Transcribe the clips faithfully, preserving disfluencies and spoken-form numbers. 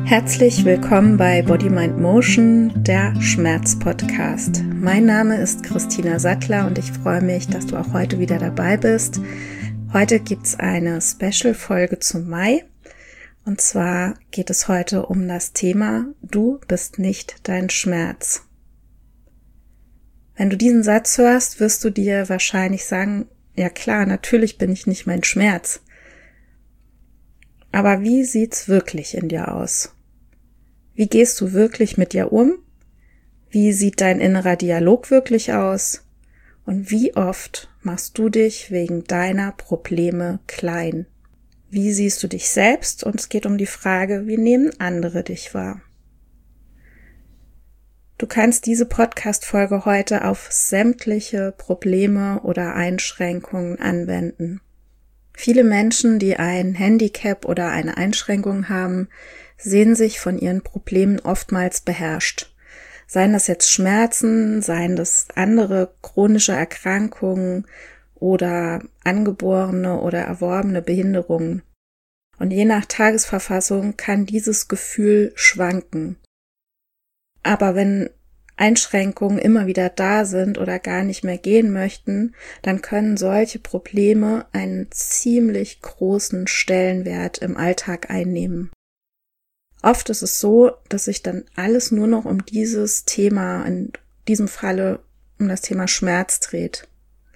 Herzlich willkommen bei Body, Mind, Motion, der Schmerz-Podcast. Mein Name ist Christina Sattler und ich freue mich, dass du auch heute wieder dabei bist. Heute gibt es eine Special-Folge zum Mai und zwar geht es heute um das Thema Du bist nicht dein Schmerz. Wenn du diesen Satz hörst, wirst du dir wahrscheinlich sagen, ja klar, natürlich bin ich nicht mein Schmerz. Aber wie sieht's wirklich in dir aus? Wie gehst du wirklich mit dir um? Wie sieht dein innerer Dialog wirklich aus? Und wie oft machst du dich wegen deiner Probleme klein? Wie siehst du dich selbst? Und es geht um die Frage, wie nehmen andere dich wahr? Du kannst diese Podcast-Folge heute auf sämtliche Probleme oder Einschränkungen anwenden. Viele Menschen, die ein Handicap oder eine Einschränkung haben, sehen sich von ihren Problemen oftmals beherrscht. Seien das jetzt Schmerzen, seien das andere chronische Erkrankungen oder angeborene oder erworbene Behinderungen. Und je nach Tagesverfassung kann dieses Gefühl schwanken. Aber wenn Einschränkungen immer wieder da sind oder gar nicht mehr gehen möchten, dann können solche Probleme einen ziemlich großen Stellenwert im Alltag einnehmen. Oft ist es so, dass sich dann alles nur noch um dieses Thema, in diesem Falle um das Thema Schmerz dreht.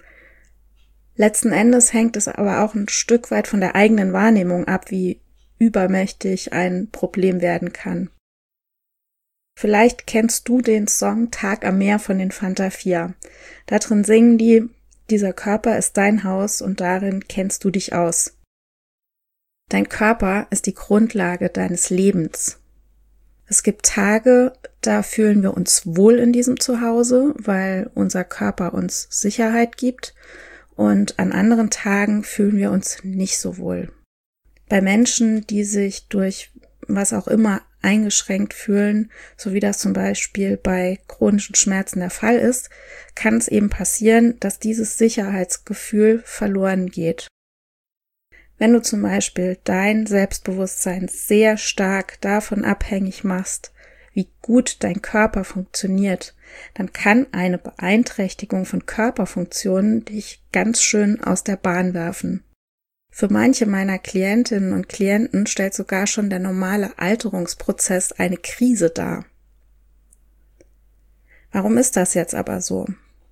Letzten Endes hängt es aber auch ein Stück weit von der eigenen Wahrnehmung ab, wie übermächtig ein Problem werden kann. Vielleicht kennst du den Song Tag am Meer von den Fanta vier. Da drin singen die, dieser Körper ist dein Haus und darin kennst du dich aus. Dein Körper ist die Grundlage deines Lebens. Es gibt Tage, da fühlen wir uns wohl in diesem Zuhause, weil unser Körper uns Sicherheit gibt, und an anderen Tagen fühlen wir uns nicht so wohl. Bei Menschen, die sich durch was auch immer eingeschränkt fühlen, so wie das zum Beispiel bei chronischen Schmerzen der Fall ist, kann es eben passieren, dass dieses Sicherheitsgefühl verloren geht. Wenn du zum Beispiel dein Selbstbewusstsein sehr stark davon abhängig machst, wie gut dein Körper funktioniert, dann kann eine Beeinträchtigung von Körperfunktionen dich ganz schön aus der Bahn werfen. Für manche meiner Klientinnen und Klienten stellt sogar schon der normale Alterungsprozess eine Krise dar. Warum ist das jetzt aber so?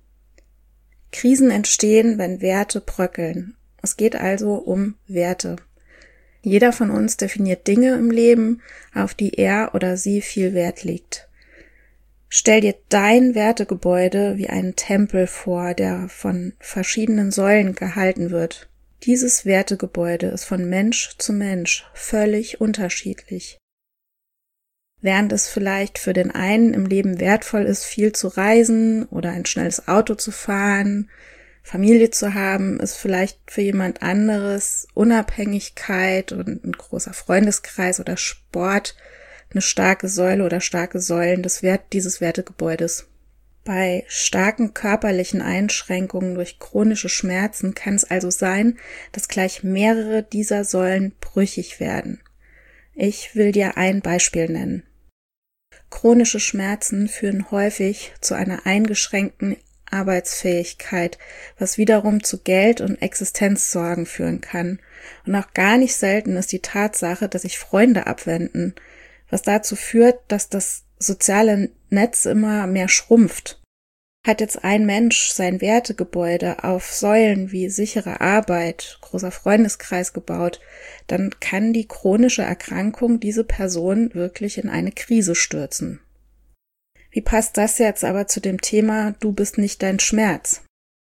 Krisen entstehen, wenn Werte bröckeln. Es geht also um Werte. Jeder von uns definiert Dinge im Leben, auf die er oder sie viel Wert legt. Stell dir dein Wertegebäude wie einen Tempel vor, der von verschiedenen Säulen gehalten wird. Dieses Wertegebäude ist von Mensch zu Mensch völlig unterschiedlich. Während es vielleicht für den einen im Leben wertvoll ist, viel zu reisen oder ein schnelles Auto zu fahren, Familie zu haben, ist vielleicht für jemand anderes Unabhängigkeit und ein großer Freundeskreis oder Sport eine starke Säule oder starke Säulen des Wert dieses Wertegebäudes. Bei starken körperlichen Einschränkungen durch chronische Schmerzen kann es also sein, dass gleich mehrere dieser Säulen brüchig werden. Ich will dir ein Beispiel nennen. Chronische Schmerzen führen häufig zu einer eingeschränkten Arbeitsfähigkeit, was wiederum zu Geld- und Existenzsorgen führen kann. Und auch gar nicht selten ist die Tatsache, dass sich Freunde abwenden, was dazu führt, dass das soziale Netz immer mehr schrumpft. Hat jetzt ein Mensch sein Wertegebäude auf Säulen wie sichere Arbeit, großer Freundeskreis gebaut, dann kann die chronische Erkrankung diese Person wirklich in eine Krise stürzen. Wie passt das jetzt aber zu dem Thema, du bist nicht dein Schmerz?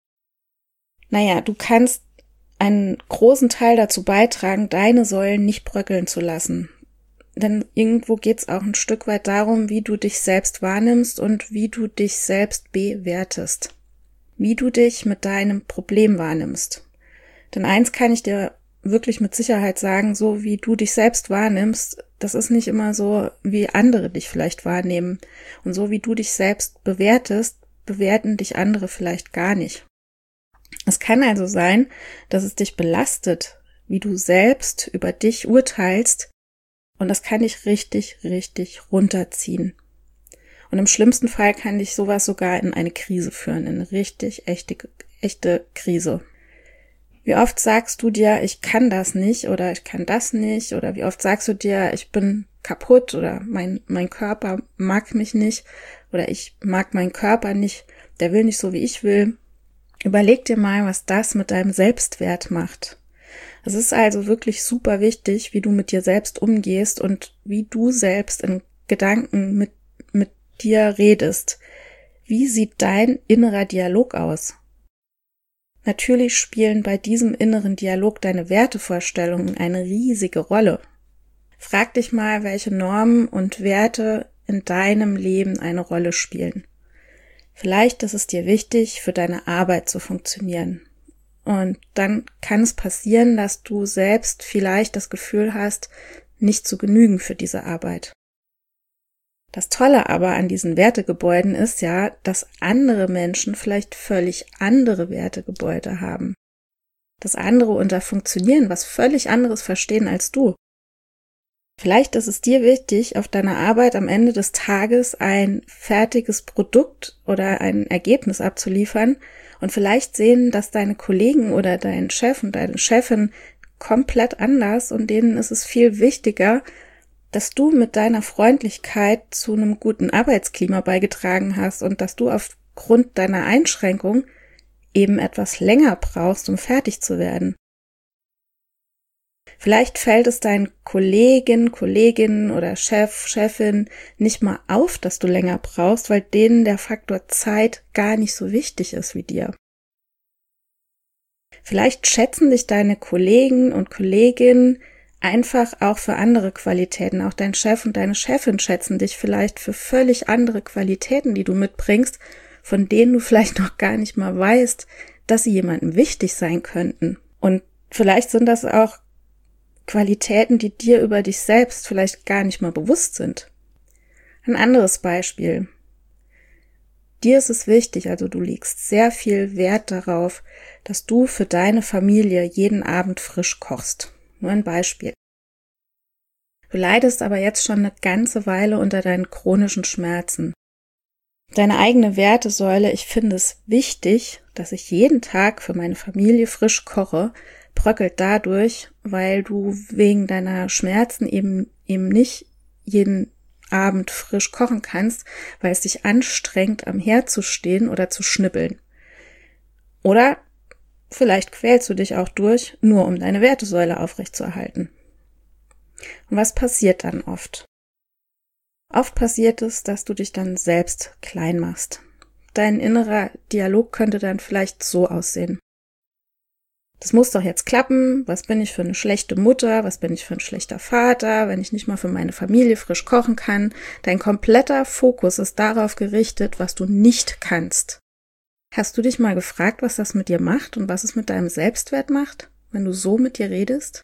Naja, du kannst einen großen Teil dazu beitragen, deine Säulen nicht bröckeln zu lassen. Denn irgendwo geht's auch ein Stück weit darum, wie du dich selbst wahrnimmst und wie du dich selbst bewertest. Wie du dich mit deinem Problem wahrnimmst. Denn eins kann ich dir wirklich mit Sicherheit sagen, so wie du dich selbst wahrnimmst, das ist nicht immer so, wie andere dich vielleicht wahrnehmen. Und so wie du dich selbst bewertest, bewerten dich andere vielleicht gar nicht. Es kann also sein, dass es dich belastet, wie du selbst über dich urteilst Und das kann dich richtig, richtig runterziehen. Und im schlimmsten Fall kann dich sowas sogar in eine Krise führen, in eine richtig echte, echte Krise. Wie oft sagst du dir, ich kann das nicht oder ich kann das nicht, oder wie oft sagst du dir, ich bin kaputt oder mein, mein Körper mag mich nicht oder ich mag meinen Körper nicht, der will nicht so, wie ich will. Überleg dir mal, was das mit deinem Selbstwert macht. Es ist also wirklich super wichtig, wie du mit dir selbst umgehst und wie du selbst in Gedanken mit, mit dir redest. Wie sieht dein innerer Dialog aus? Natürlich spielen bei diesem inneren Dialog deine Wertevorstellungen eine riesige Rolle. Frag dich mal, welche Normen und Werte in deinem Leben eine Rolle spielen. Vielleicht ist es dir wichtig, für deine Arbeit zu funktionieren. Und dann kann es passieren, dass du selbst vielleicht das Gefühl hast, nicht zu genügen für diese Arbeit. Das Tolle aber an diesen Wertegebäuden ist ja, dass andere Menschen vielleicht völlig andere Wertegebäude haben. Dass andere unter Funktionieren was völlig anderes verstehen als du. Vielleicht ist es dir wichtig, auf deiner Arbeit am Ende des Tages ein fertiges Produkt oder ein Ergebnis abzuliefern, und vielleicht sehen das deine Kollegen oder dein Chef und deine Chefin komplett anders, und denen ist es viel wichtiger, dass du mit deiner Freundlichkeit zu einem guten Arbeitsklima beigetragen hast und dass du aufgrund deiner Einschränkung eben etwas länger brauchst, um fertig zu werden. Vielleicht fällt es deinen Kollegen, Kolleginnen oder Chef, Chefin nicht mal auf, dass du länger brauchst, weil denen der Faktor Zeit gar nicht so wichtig ist wie dir. Vielleicht schätzen dich deine Kollegen und Kolleginnen einfach auch für andere Qualitäten. Auch dein Chef und deine Chefin schätzen dich vielleicht für völlig andere Qualitäten, die du mitbringst, von denen du vielleicht noch gar nicht mal weißt, dass sie jemandem wichtig sein könnten. Und vielleicht sind das auch Qualitäten, die dir über dich selbst vielleicht gar nicht mal bewusst sind. Ein anderes Beispiel. Dir ist es wichtig, also du legst sehr viel Wert darauf, dass du für deine Familie jeden Abend frisch kochst. Nur ein Beispiel. Du leidest aber jetzt schon eine ganze Weile unter deinen chronischen Schmerzen. Deine eigene Wertesäule, ich finde es wichtig, dass ich jeden Tag für meine Familie frisch koche, bröckelt dadurch, weil du wegen deiner Schmerzen eben eben nicht jeden Abend frisch kochen kannst, weil es dich anstrengt, am Herd zu stehen oder zu schnippeln. Oder vielleicht quälst du dich auch durch, nur um deine Wertesäule aufrechtzuerhalten. Und was passiert dann oft? Oft passiert es, dass du dich dann selbst klein machst. Dein innerer Dialog könnte dann vielleicht so aussehen. Das muss doch jetzt klappen, was bin ich für eine schlechte Mutter, was bin ich für ein schlechter Vater, wenn ich nicht mal für meine Familie frisch kochen kann. Dein kompletter Fokus ist darauf gerichtet, was du nicht kannst. Hast du dich mal gefragt, was das mit dir macht und was es mit deinem Selbstwert macht, wenn du so mit dir redest?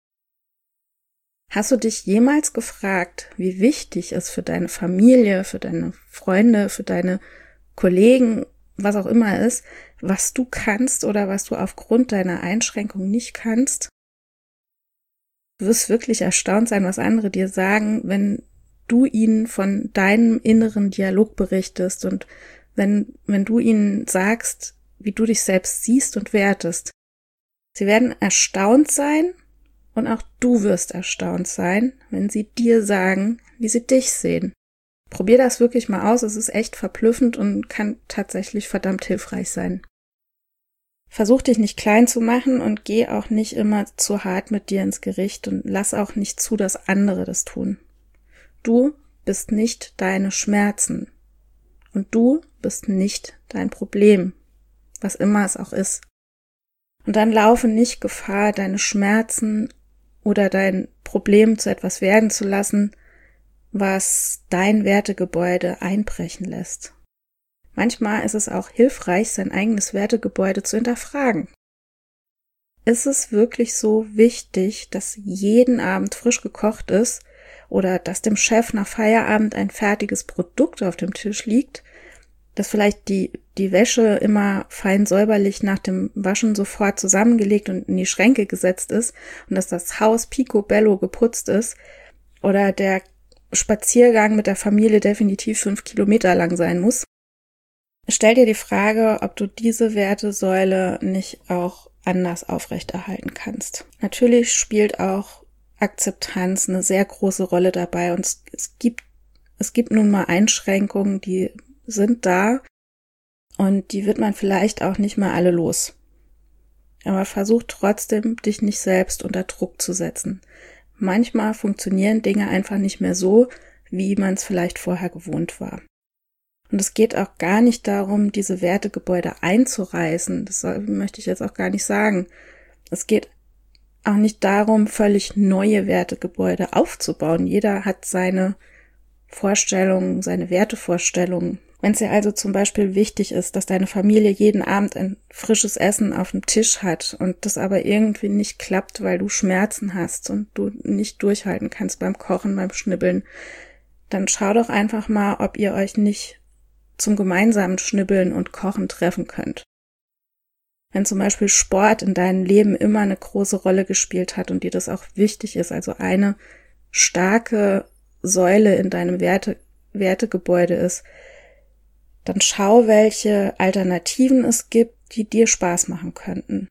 Hast du dich jemals gefragt, wie wichtig es für deine Familie, für deine Freunde, für deine Kollegen, was auch immer ist, was du kannst oder was du aufgrund deiner Einschränkung nicht kannst? Du wirst wirklich erstaunt sein, was andere dir sagen, wenn du ihnen von deinem inneren Dialog berichtest und wenn, wenn du ihnen sagst, wie du dich selbst siehst und wertest. Sie werden erstaunt sein und auch du wirst erstaunt sein, wenn sie dir sagen, wie sie dich sehen. Probier das wirklich mal aus, es ist echt verblüffend und kann tatsächlich verdammt hilfreich sein. Versuch dich nicht klein zu machen und geh auch nicht immer zu hart mit dir ins Gericht und lass auch nicht zu, dass andere das tun. Du bist nicht deine Schmerzen und du bist nicht dein Problem, was immer es auch ist. Und dann laufe nicht Gefahr, deine Schmerzen oder dein Problem zu etwas werden zu lassen, was dein Wertegebäude einbrechen lässt. Manchmal ist es auch hilfreich, sein eigenes Wertegebäude zu hinterfragen. Ist es wirklich so wichtig, dass jeden Abend frisch gekocht ist oder dass dem Chef nach Feierabend ein fertiges Produkt auf dem Tisch liegt, dass vielleicht die, die Wäsche immer fein säuberlich nach dem Waschen sofort zusammengelegt und in die Schränke gesetzt ist und dass das Haus picobello geputzt ist? oder der Spaziergang mit der Familie definitiv fünf Kilometer lang sein muss. Stell dir die Frage, ob du diese Wertesäule nicht auch anders aufrechterhalten kannst. Natürlich spielt auch Akzeptanz eine sehr große Rolle dabei und es, es gibt es gibt nun mal Einschränkungen, die sind da und die wird man vielleicht auch nicht mal alle los. Aber versuch trotzdem, dich nicht selbst unter Druck zu setzen. Manchmal funktionieren Dinge einfach nicht mehr so, wie man es vielleicht vorher gewohnt war. Und es geht auch gar nicht darum, diese Wertegebäude einzureißen. Das soll, möchte ich jetzt auch gar nicht sagen. Es geht auch nicht darum, völlig neue Wertegebäude aufzubauen. Jeder hat seine Vorstellungen, seine Wertevorstellungen. Wenn es dir also zum Beispiel wichtig ist, dass deine Familie jeden Abend ein frisches Essen auf dem Tisch hat und das aber irgendwie nicht klappt, weil du Schmerzen hast und du nicht durchhalten kannst beim Kochen, beim Schnibbeln, dann schau doch einfach mal, ob ihr euch nicht zum gemeinsamen Schnibbeln und Kochen treffen könnt. Wenn zum Beispiel Sport in deinem Leben immer eine große Rolle gespielt hat und dir das auch wichtig ist, also eine starke Säule in deinem Werte, Wertegebäude ist, dann schau, welche Alternativen es gibt, die dir Spaß machen könnten.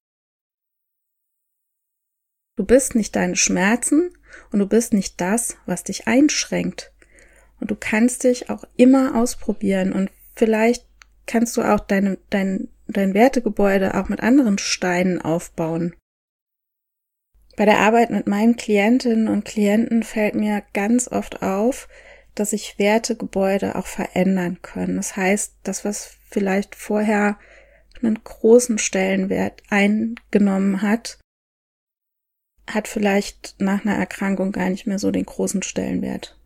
Du bist nicht deine Schmerzen und du bist nicht das, was dich einschränkt. Und du kannst dich auch immer ausprobieren und vielleicht kannst du auch deine, dein, dein Wertegebäude auch mit anderen Steinen aufbauen. Bei der Arbeit mit meinen Klientinnen und Klienten fällt mir ganz oft auf, dass sich Wertegebäude auch verändern können. Das heißt, das, was vielleicht vorher einen großen Stellenwert eingenommen hat, hat vielleicht nach einer Erkrankung gar nicht mehr so den großen Stellenwert.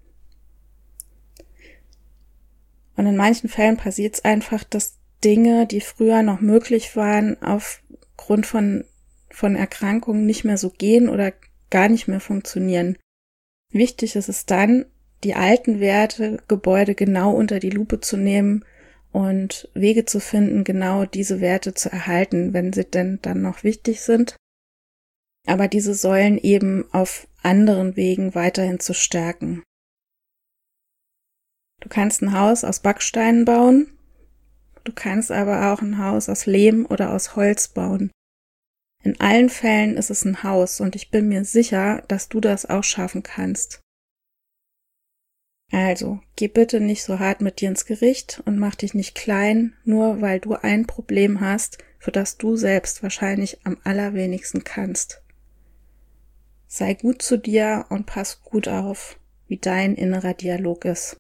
Und in manchen Fällen passiert es einfach, dass Dinge, die früher noch möglich waren, aufgrund von, von Erkrankungen nicht mehr so gehen oder gar nicht mehr funktionieren. Wichtig ist es dann, die alten Wertegebäude genau unter die Lupe zu nehmen und Wege zu finden, genau diese Werte zu erhalten, wenn sie denn dann noch wichtig sind. Aber diese Säulen eben auf anderen Wegen weiterhin zu stärken. Du kannst ein Haus aus Backsteinen bauen, du kannst aber auch ein Haus aus Lehm oder aus Holz bauen. In allen Fällen ist es ein Haus und ich bin mir sicher, dass du das auch schaffen kannst. Also, geh bitte nicht so hart mit dir ins Gericht und mach dich nicht klein, nur weil du ein Problem hast, für das du selbst wahrscheinlich am allerwenigsten kannst. Sei gut zu dir und pass gut auf, wie dein innerer Dialog ist.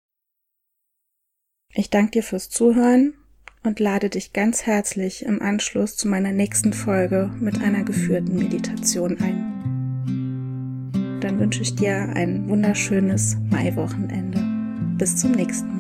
Ich danke dir fürs Zuhören und lade dich ganz herzlich im Anschluss zu meiner nächsten Folge mit einer geführten Meditation ein. Dann wünsche ich dir ein wunderschönes Maiwochenende. Bis zum nächsten Mal.